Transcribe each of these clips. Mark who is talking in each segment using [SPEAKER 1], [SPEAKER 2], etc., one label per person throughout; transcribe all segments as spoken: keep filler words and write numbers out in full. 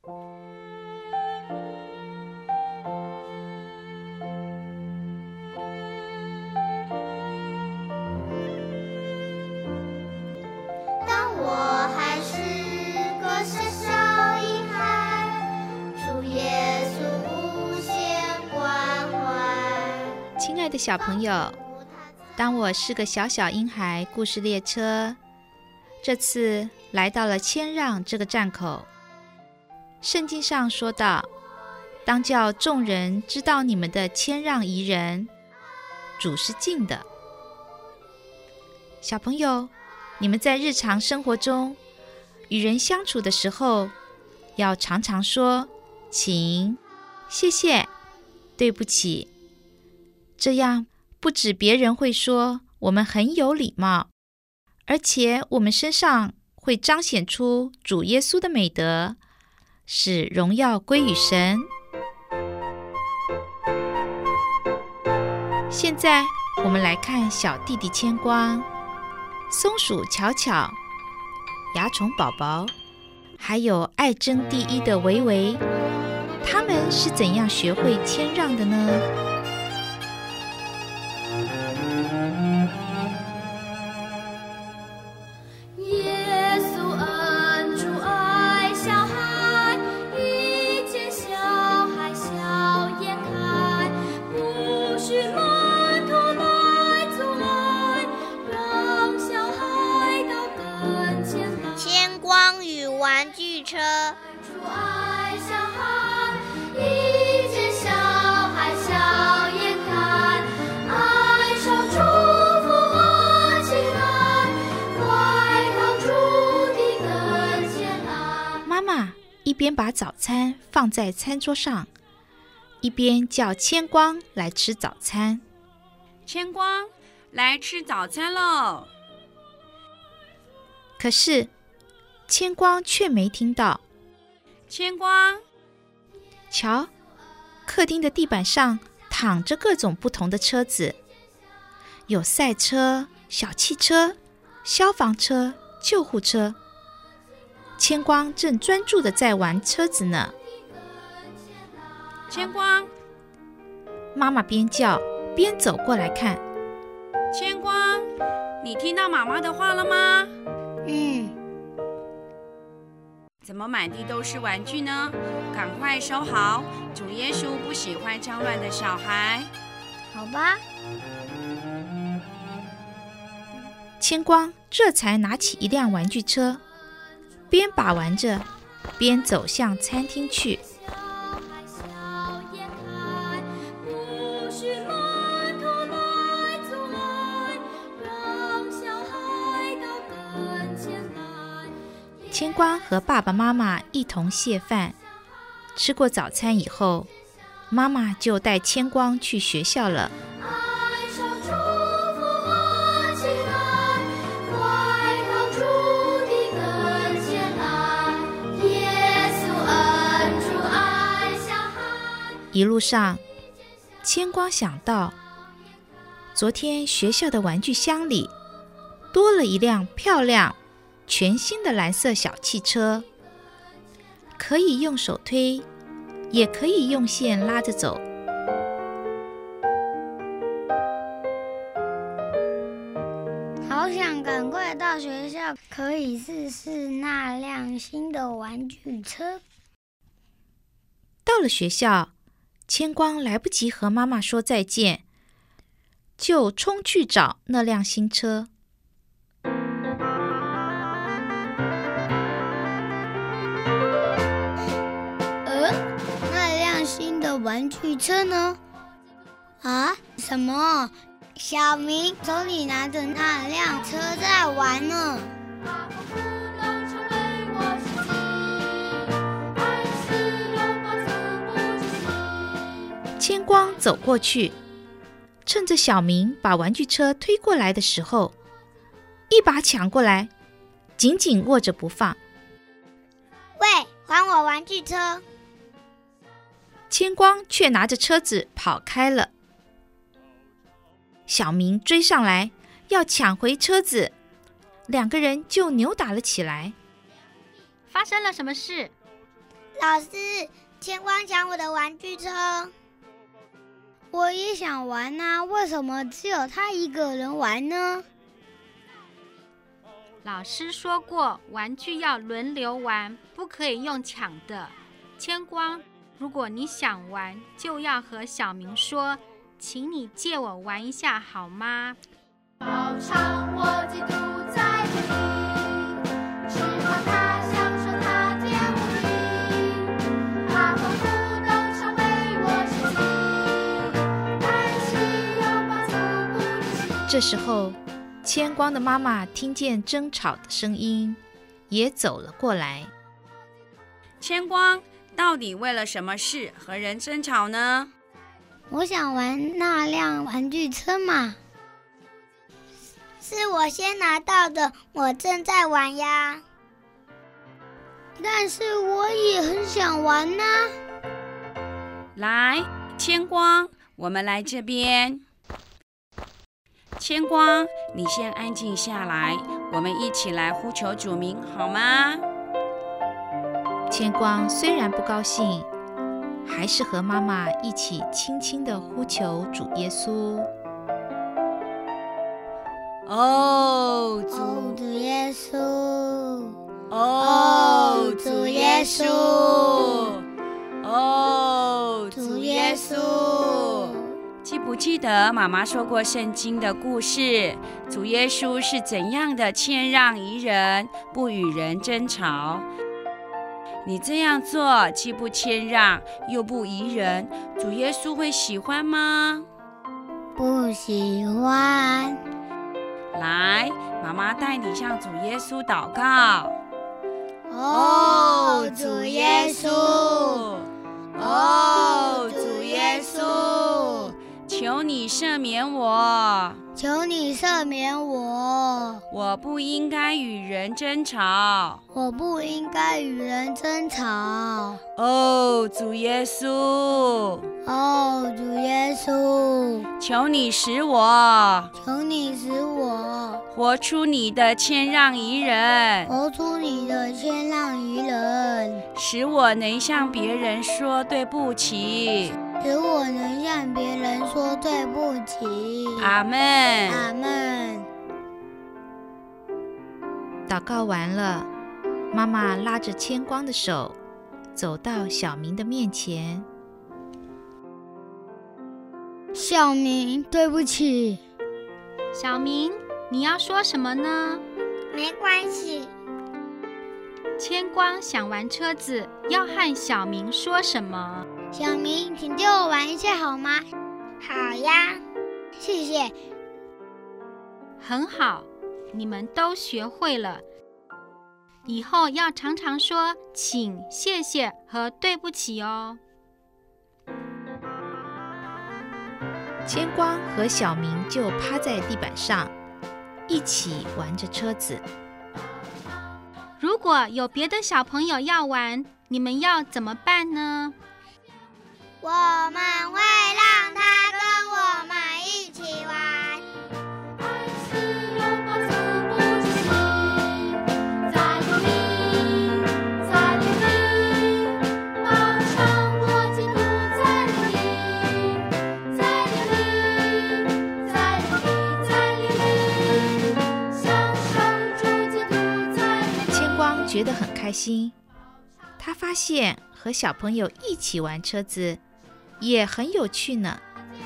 [SPEAKER 1] 当我还是个小小婴孩，主耶稣无限关怀。
[SPEAKER 2] 亲爱的小朋友，当我是个小小婴孩故事列车这次来到了谦让这个站口。圣经上说道，当叫众人知道你们的谦让宜人，主是近的。小朋友，你们在日常生活中与人相处的时候，要常常说请、谢谢、对不起，这样不止别人会说我们很有礼貌，而且我们身上会彰显出主耶稣的美德，使荣耀归于神。现在我们来看小弟弟谦光、松鼠巧巧、蚜虫宝宝，还有爱争第一的维维，他们是怎样学会谦让的呢？
[SPEAKER 1] 玩具车，
[SPEAKER 2] 妈妈一边把早餐放在餐桌上，一边叫谦光来吃早餐。
[SPEAKER 3] 谦光，来吃早餐喽！
[SPEAKER 2] 可是谦光却没听到。
[SPEAKER 3] 谦光，
[SPEAKER 2] 瞧，客厅的地板上躺着各种不同的车子，有赛车、小汽车、消防车、救护车。谦光正专注地在玩车子呢。
[SPEAKER 3] 谦光，
[SPEAKER 2] 妈妈边叫边走过来看。
[SPEAKER 3] 谦光，你听到妈妈的话了吗？
[SPEAKER 1] 嗯。
[SPEAKER 3] 怎么满地都是玩具呢？赶快收好，主耶稣不喜欢脏乱的小孩。
[SPEAKER 1] 好吧。
[SPEAKER 2] 谦光这才拿起一辆玩具车，边把玩着，边走向餐厅去。谦光和爸爸妈妈一同谢饭，吃过早餐以后，妈妈就带谦光去学校了。一路上，谦光想到，昨天学校的玩具箱里多了一辆漂亮全新的蓝色小汽车，可以用手推，也可以用线拉着走。
[SPEAKER 1] 好想赶快到学校，可以试试那辆新的玩具车。
[SPEAKER 2] 到了学校，谦光来不及和妈妈说再见，就冲去找那辆新车。
[SPEAKER 1] 玩具车呢？啊？什么？小明手里拿着那辆车在玩呢。
[SPEAKER 2] 谦光走过去，趁着小明把玩具车推过来的时候，一把抢过来，紧紧握着不放。
[SPEAKER 1] 喂，还我玩具车！
[SPEAKER 2] 谦光却拿着车子跑开了。小明追上来，要抢回车子，两个人就扭打了起来。
[SPEAKER 4] 发生了什么事？
[SPEAKER 1] 老师，千光抢我的玩具车。
[SPEAKER 4] 我也想玩啊，为什么只有他一个人玩呢？
[SPEAKER 5] 老师说过，玩具要轮流玩，不可以用抢的。千光，如果你想玩，就要和小明说，请你借我玩一下好吗？
[SPEAKER 1] 饱尝我基督在这里，吃好它，享受它，甜无比，它丰富都成为我身体，安息又饱足不离弃。
[SPEAKER 2] 这时候，千光的妈妈听见争吵的声音，也走了过来。
[SPEAKER 3] 千光，到底为了什么事和人争吵呢？
[SPEAKER 4] 我想玩那辆玩具车嘛。
[SPEAKER 1] 是我先拿到的，我正在玩呀。
[SPEAKER 4] 但是我也很想玩啊。
[SPEAKER 3] 来，千光，我们来这边。千光，你先安静下来，我们一起来呼求主名，好吗？
[SPEAKER 2] 千光虽然不高兴，还是和妈妈一起轻轻地呼求主耶稣。
[SPEAKER 3] 哦，
[SPEAKER 4] 主主耶稣，
[SPEAKER 3] 哦，
[SPEAKER 4] 主耶稣，
[SPEAKER 3] 哦，
[SPEAKER 4] 主耶稣。
[SPEAKER 3] 记不记得妈妈说过圣经的故事？主耶稣是怎样的谦让宜人，不与人争吵？你这样做既不谦让又不宜人，主耶稣会喜欢吗？
[SPEAKER 4] 不喜欢。
[SPEAKER 3] 来，妈妈带你向主耶稣祷告。
[SPEAKER 4] 哦，主耶稣，
[SPEAKER 3] 哦，主耶稣，求你赦免我，
[SPEAKER 4] 求你赦免我，
[SPEAKER 3] 我不应该与人争吵。
[SPEAKER 4] 我不应该与人争吵。
[SPEAKER 3] 哦，主耶稣，
[SPEAKER 4] 哦，主耶稣，
[SPEAKER 3] 求你使我
[SPEAKER 4] 求你使我
[SPEAKER 3] 活出你的谦让宜人，
[SPEAKER 4] 活出你的谦让宜人，
[SPEAKER 3] 使我能向别人说对不起。
[SPEAKER 4] 使我能向别人说对不起。
[SPEAKER 3] 阿们。
[SPEAKER 4] 阿们。
[SPEAKER 2] 祷告完了，妈妈拉着千光的手，走到小明的面前。
[SPEAKER 4] 小明，对不起。
[SPEAKER 5] 小明，你要说什么呢？
[SPEAKER 1] 没关系。
[SPEAKER 5] 千光想玩车子，要和小明说什么？
[SPEAKER 4] 小明，请借我玩一下好吗？
[SPEAKER 1] 好呀，
[SPEAKER 4] 谢谢。
[SPEAKER 5] 很好，你们都学会了。以后要常常说请、谢谢和对不起哦。
[SPEAKER 2] 千光和小明就趴在地板上，一起玩着车子。
[SPEAKER 5] 如果有别的小朋友要玩，你们要怎么办呢？
[SPEAKER 1] 我们会让他跟我们一起玩。安息又饱足不离弃，在这里，在这里，饱尝我基督在这里，在这里，在这里，在这里，享受主基督在这里。
[SPEAKER 2] 千光觉得很开心，他发现和小朋友一起玩车子也很有趣呢。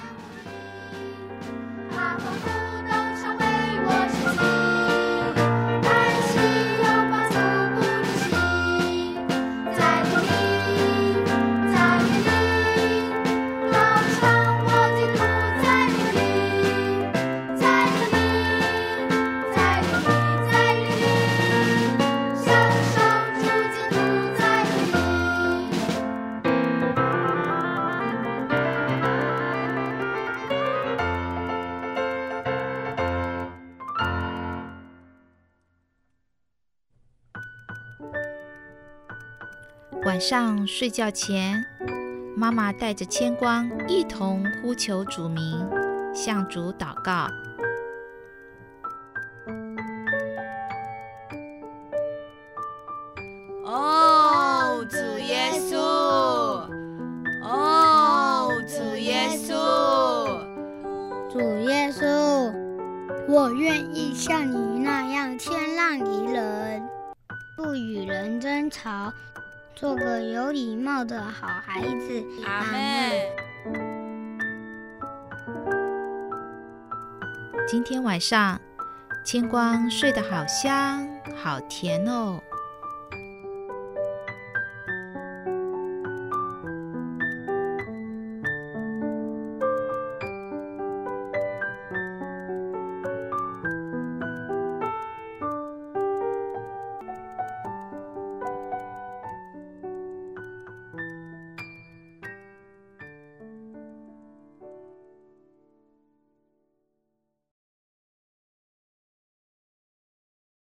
[SPEAKER 2] 晚上睡觉前，妈妈带着千光一同呼求主名，向主祷告。
[SPEAKER 3] 哦，主耶
[SPEAKER 4] 我愿意像你那样谦让宜人，不与人争吵，做个有礼貌的好孩子。
[SPEAKER 3] 阿们。
[SPEAKER 2] 今天晚上，千光睡得好香好甜哦。